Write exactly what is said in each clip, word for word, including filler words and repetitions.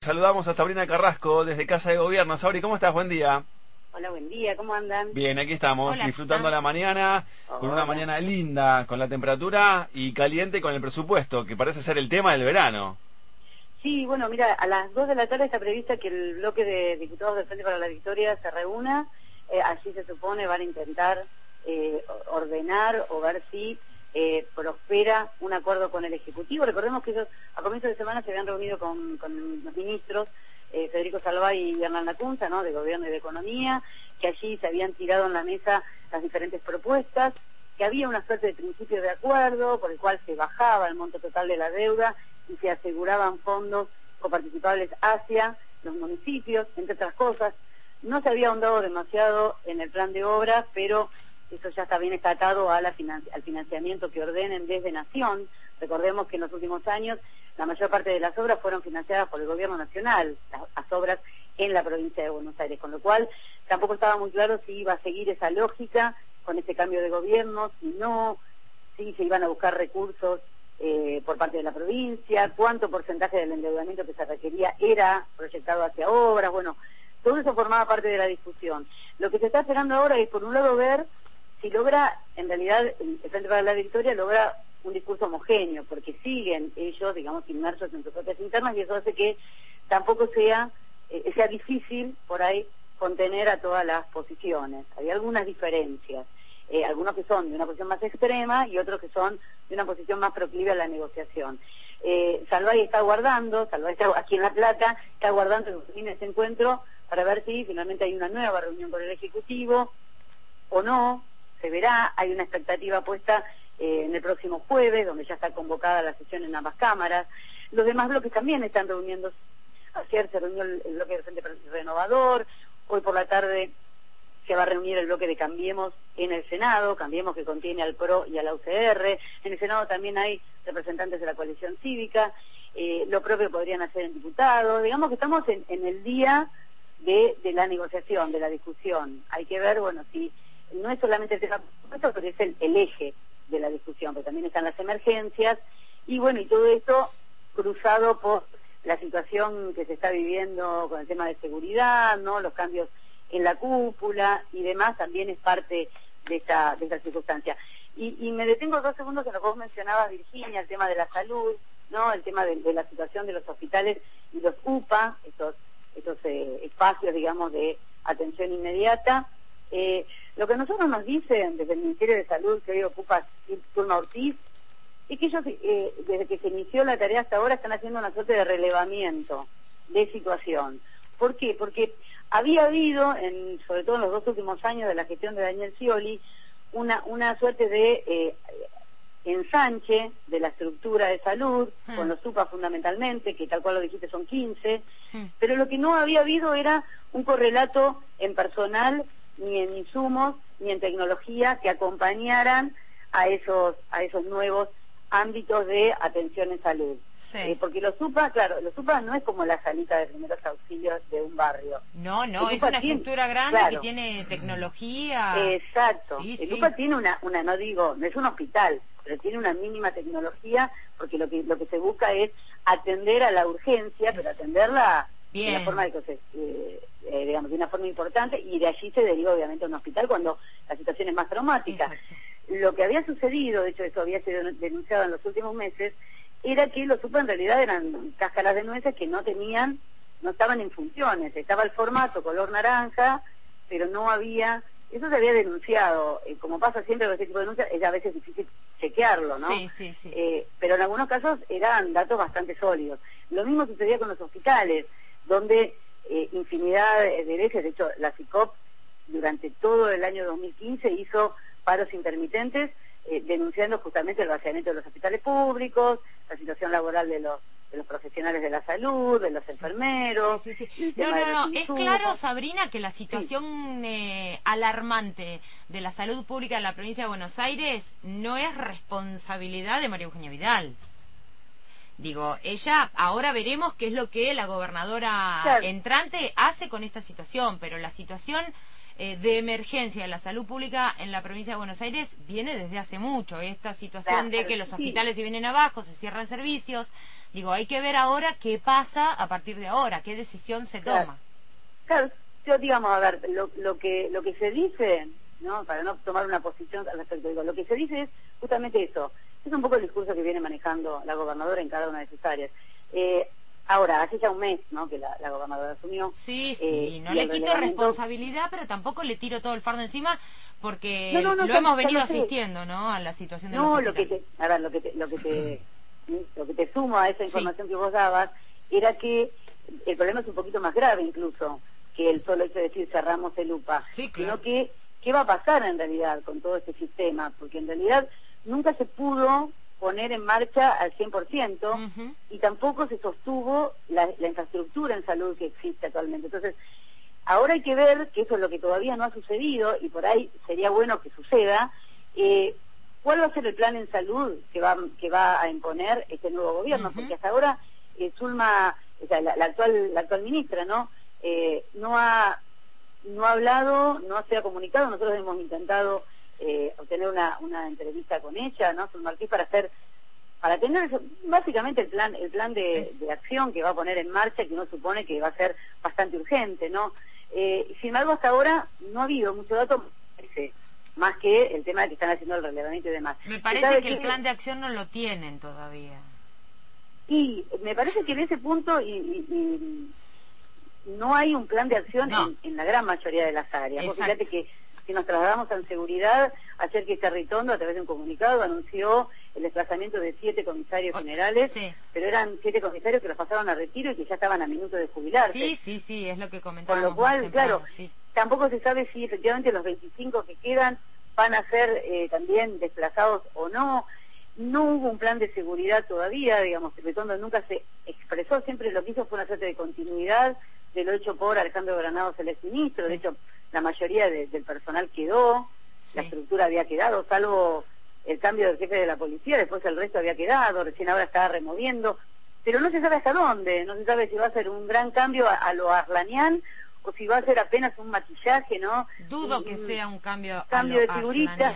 saludamos a Sabrina Carrasco desde Casa de Gobierno. Sabri, ¿cómo estás? Buen día. Hola, buen día, ¿cómo andan? Bien, aquí estamos, Hola, disfrutando Sam. la mañana, Hola. con una mañana linda, con la temperatura y caliente con el presupuesto, que parece ser el tema del verano. Sí, bueno, mira, a las dos de la tarde está prevista que el bloque de diputados del Frente para la Victoria se reúna. Eh, allí se supone van a intentar eh, ordenar o ver si eh, prospera un acuerdo con el Ejecutivo. Recordemos que ellos a comienzos de semana se habían reunido con, con los ministros eh, Federico Salvay y Hernán Lacunza, ¿no?, de Gobierno y de Economía, que allí se habían tirado en la mesa las diferentes propuestas, que había una suerte de principio de acuerdo por el cual se bajaba el monto total de la deuda y se aseguraban fondos coparticipables hacia los municipios, entre otras cosas. No se había ahondado demasiado en el plan de obras, pero eso ya está bien atado a la finan- al financiamiento que ordenen desde Nación. Recordemos que en los últimos años la mayor parte de las obras fueron financiadas por el Gobierno Nacional, las, las obras en la provincia de Buenos Aires, con lo cual tampoco estaba muy claro si iba a seguir esa lógica con este cambio de gobierno, si no, si se iban a buscar recursos eh, por parte de la provincia, cuánto porcentaje del endeudamiento que se requería era proyectado hacia obras. Bueno, todo eso formaba parte de la discusión. Lo que se está esperando ahora es, por un lado, ver si logra, en realidad, el Frente para la Victoria logra un discurso homogéneo, porque siguen ellos, digamos, inmersos en sus propias internas, y eso hace que tampoco sea, eh, sea difícil, por ahí, contener a todas las posiciones. Hay algunas diferencias, eh, algunos que son de una posición más extrema y otros que son de una posición más proclive a la negociación. Eh, Salvay está aguardando, Salvay está aquí en La Plata, está aguardando que termine ese encuentro para ver si finalmente hay una nueva reunión con el Ejecutivo o no, se verá. Hay una expectativa puesta eh, en el próximo jueves, donde ya está convocada la sesión en ambas cámaras. Los demás bloques también están reuniéndose. Ayer se reunió el, el bloque del Frente Renovador, hoy por la tarde se va a reunir el bloque de Cambiemos en el Senado, Cambiemos que contiene al P R O y a la U C R. En el Senado también hay representantes de la coalición cívica, eh, lo propio podrían hacer en diputados. Digamos que estamos en, en el día de, de la negociación, de la discusión. Hay que ver, bueno, si no es solamente el tema propuesto, pero es el, el eje de la discusión, pero también están las emergencias, y bueno, y todo esto cruzado por la situación que se está viviendo con el tema de seguridad, ¿no?, los cambios en la cúpula y demás, también es parte de esta, de esta circunstancia. Y, y me detengo dos segundos en lo que vos mencionabas, Virginia, el tema de la salud, ¿no?, el tema de, de la situación de los hospitales y los U P A, estos, estos eh, espacios, digamos, de atención inmediata. Eh, lo que nosotros nos dicen desde el Ministerio de Salud, que hoy ocupa Turma Ortiz, es que ellos, eh, desde que se inició la tarea hasta ahora, están haciendo una suerte de relevamiento de situación. ¿Por qué? Porque había habido, en, sobre todo en los dos últimos años de la gestión de Daniel Scioli, una, una suerte de eh, ensanche de la estructura de salud, hmm. con los U P A fundamentalmente, que tal cual lo dijiste son quince, hmm. pero lo que no había habido era un correlato en personal, ni en insumos, ni en tecnología que acompañaran a esos, a esos nuevos ámbitos de atención en salud. Sí. Eh, porque los U P A, claro, los U P A no es como la salita de primeros auxilios de un barrio. No, no, es una tiene, estructura grande, claro, que tiene tecnología. Exacto. Sí, el sí. U P A tiene una, una, no digo, no es un hospital, pero tiene una mínima tecnología, porque lo que lo que se busca es atender a la urgencia, es. pero atenderla Bien. de una forma de que se, eh, eh, digamos, de una forma importante, y de allí se deriva obviamente a un hospital cuando la situación es más traumática. Exacto. Lo que había sucedido, de hecho eso había sido denunciado en los últimos meses, era que los U P A en realidad eran cáscaras de nueces que no tenían, no estaban en funciones. Estaba el formato color naranja, pero no había, eso se había denunciado, eh, como pasa siempre con este tipo de denuncias, es a veces difícil chequearlo, ¿no? Sí, sí, sí. Eh, pero en algunos casos eran datos bastante sólidos. Lo mismo sucedía con los hospitales, donde eh, infinidad de veces, de hecho la CICOP durante todo el año dos mil quince hizo paros intermitentes, eh, denunciando justamente el vaciamiento de los hospitales públicos, la situación laboral de los de los profesionales de la salud, de los enfermeros. Sí, sí, sí. No, no, no, es claro, Sabrina, que la situación sí. eh, alarmante de la salud pública en la provincia de Buenos Aires no es responsabilidad de María Eugenia Vidal. Digo, ella, ahora veremos qué es lo que la gobernadora claro. entrante hace con esta situación, pero la situación eh, de emergencia de la salud pública en la provincia de Buenos Aires viene desde hace mucho. Esta situación de que los hospitales se vienen abajo, se cierran servicios. Digo, hay que ver ahora qué pasa a partir de ahora, qué decisión se claro. toma. Claro, yo digamos, a ver, lo, lo que lo que se dice, ¿no? Para no tomar una posición al respecto, digo, lo que se dice es justamente eso. Es un poco el discurso que viene manejando la gobernadora en cada una de sus áreas. Eh, Ahora, hace ya un mes, ¿no?, que la, la gobernadora asumió. Sí, sí, eh, no le quito responsabilidad, pero tampoco le tiro todo el fardo encima, porque no, no, no, lo hemos venido asistiendo, ¿no?, a la situación de no, los lo que te, a ver, lo que te, lo que te, lo que te sumo a esa información sí. que vos dabas, era que el problema es un poquito más grave incluso, que el solo hecho de decir cerramos el U P A, sí, claro. sino que, ¿qué va a pasar en realidad con todo este sistema? Porque en realidad nunca se pudo poner en marcha al cien por ciento uh-huh. y tampoco se sostuvo la, la infraestructura en salud que existe actualmente. Entonces, ahora hay que ver, que eso es lo que todavía no ha sucedido, y por ahí sería bueno que suceda, eh, cuál va a ser el plan en salud que va, que va a imponer este nuevo gobierno, uh-huh. porque hasta ahora eh, Zulma, o sea, la, la, actual, la actual ministra, ¿no?, eh, no ha no ha hablado, no se ha comunicado. Nosotros hemos intentado Eh, obtener una, una entrevista con ella, ¿no?, Zulma Ortiz, para hacer, para tener eso, básicamente el plan, el plan de, de acción que va a poner en marcha, que uno supone que va a ser bastante urgente, ¿no? Eh, sin embargo, hasta ahora no ha habido mucho dato, más que el tema de que están haciendo el relevamiento y demás. Me parece que el plan de acción no lo tienen todavía. Y me parece que en ese punto y, y, y no hay un plan de acción no. en, en la gran mayoría de las áreas. Vos fíjate que si nos trasladamos a seguridad, ayer que Territondo, a través de un comunicado, anunció el desplazamiento de siete comisarios oh, generales, sí. pero eran siete comisarios que los pasaron a retiro y que ya estaban a minuto de jubilarse. Sí, sí, sí, es lo que comentábamos. Con lo cual, temprano, claro, sí. tampoco se sabe si efectivamente los veinticinco que quedan van a ser eh, también desplazados o no. No hubo un plan de seguridad todavía, digamos, Territondo nunca se expresó, siempre lo que hizo fue una suerte de continuidad de lo hecho por Alejandro Granados, el exministro, sí. de hecho, la mayoría de, del personal quedó, sí. la estructura había quedado, salvo el cambio del jefe de la policía, después el resto había quedado, recién ahora estaba removiendo, pero no se sabe hasta dónde, no se sabe si va a ser un gran cambio a, a lo Arlanián o si va a ser apenas un maquillaje, ¿no? Dudo un, que sea un cambio cambio a lo de figuritas.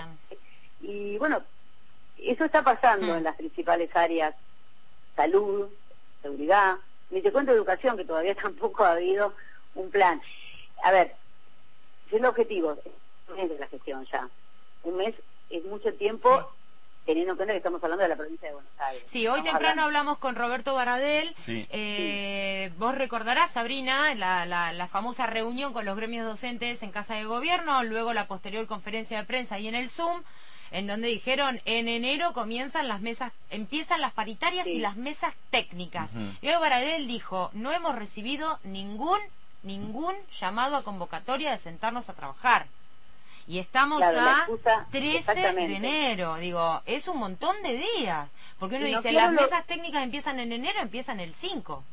Y bueno, eso está pasando hmm. en las principales áreas, salud, seguridad, ni te cuento educación, que todavía tampoco ha habido un plan. A ver, siendo objetivos, un mes de la gestión ya. Un mes es mucho tiempo, sí. teniendo en cuenta que estamos hablando de la provincia de Buenos Aires. Sí, hoy estamos temprano hablando. hablamos con Roberto Baradel. Sí. Eh, sí. Vos recordarás, Sabrina, la, la, la famosa reunión con los gremios docentes en Casa de Gobierno, luego la posterior conferencia de prensa y en el Zoom, en donde dijeron en enero comienzan las mesas, empiezan las paritarias sí. y las mesas técnicas. Uh-huh. Y hoy Baradel dijo, no hemos recibido ningún ningún llamado a convocatoria de sentarnos a trabajar. Y estamos claro, a excusa, trece de enero. Digo, es un montón de días. Porque uno si dice, no las lo... mesas técnicas empiezan en enero, empiezan el cinco.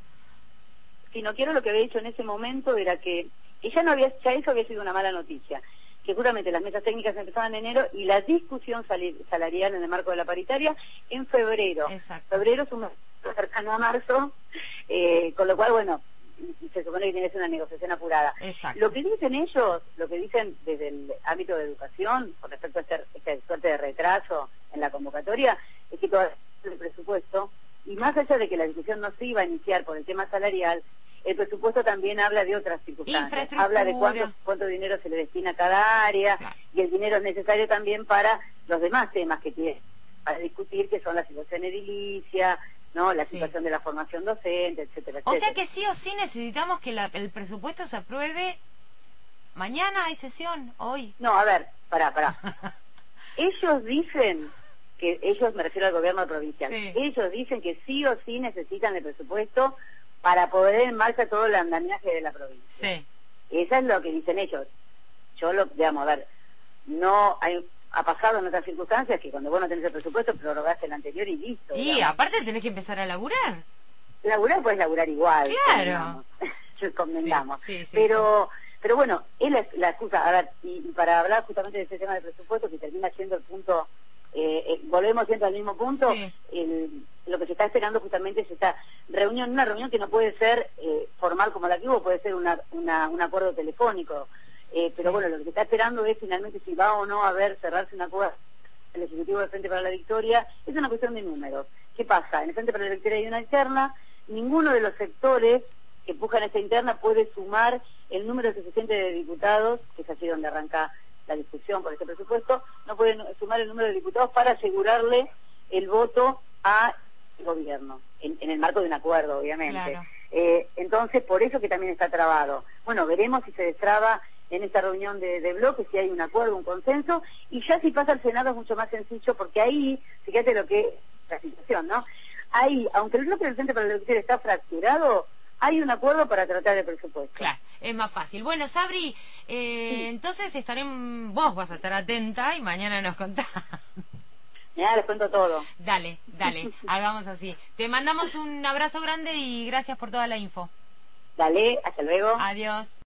Si no quiero, lo que había dicho en ese momento era que, y ya, no había, ya eso había sido una mala noticia, que justamente las mesas técnicas empezaban en enero y la discusión salarial en el marco de la paritaria en febrero. Exacto. Febrero es un mes cercano a marzo, eh, con lo cual, bueno, se supone que tiene que ser una negociación apurada. Exacto. Lo que dicen ellos, lo que dicen desde el ámbito de educación, con respecto a esta este suerte de retraso en la convocatoria, es que todo el presupuesto, y más allá de que la discusión no se iba a iniciar por el tema salarial, el presupuesto también habla de otras circunstancias. Habla de cuánto, cuánto dinero se le destina a cada área, claro. y el dinero es necesario también para los demás temas que tiene para discutir, que son la situación edilicia, ¿no? La situación sí. de la formación docente, etcétera, etcétera. O sea que sí o sí necesitamos que la, el presupuesto se apruebe mañana. ¿Hay sesión? ¿Hoy? No, a ver, pará, pará. Ellos dicen que, ellos me refiero al gobierno provincial, sí. ellos dicen que sí o sí necesitan el presupuesto para poner en marcha todo el andamiaje de la provincia. Sí. Eso es lo que dicen ellos. Yo lo, digamos, a ver, no hay... Ha pasado en otras circunstancias que cuando vos no tenés el presupuesto prorrogaste el anterior y listo. Y digamos. aparte tenés que empezar a laburar. Laburar puedes laburar igual. Claro. Convengamos. Sí, sí, sí, pero, sí. pero bueno, es la, la excusa. A ver, y, y para hablar justamente de ese tema del presupuesto, que termina siendo el punto, eh, eh, volvemos siempre al mismo punto, sí. el, lo que se está esperando justamente es esta reunión, una reunión que no puede ser eh, formal como la que hubo, puede ser una, una, un acuerdo telefónico. Eh, pero Sí. bueno, lo que se está esperando es finalmente si va o no a haber cerrarse un acuerdo el Ejecutivo del Frente para la Victoria. Es una cuestión de números. ¿Qué pasa? En el Frente para la Victoria hay una interna, ninguno de los sectores que empujan esa interna puede sumar el número suficiente de diputados, que es así donde arranca la discusión por este presupuesto, no pueden sumar el número de diputados para asegurarle el voto al gobierno, en, en el marco de un acuerdo, obviamente. Claro. Eh, entonces, por eso que también está trabado. Bueno, veremos si se destraba en esta reunión de, de bloque, si hay un acuerdo, un consenso, y ya si pasa al Senado es mucho más sencillo, porque ahí, fíjate lo que es la situación, ¿no? Ahí, aunque el bloque del Frente para la Victoria está fracturado, hay un acuerdo para tratar el presupuesto. Claro, es más fácil. Bueno, Sabri, eh, Sí. entonces estaré, vos vas a estar atenta y mañana nos contás. Ya les cuento todo. Dale, dale, hagamos así. Te mandamos un abrazo grande y gracias por toda la info. Dale, hasta luego. Adiós.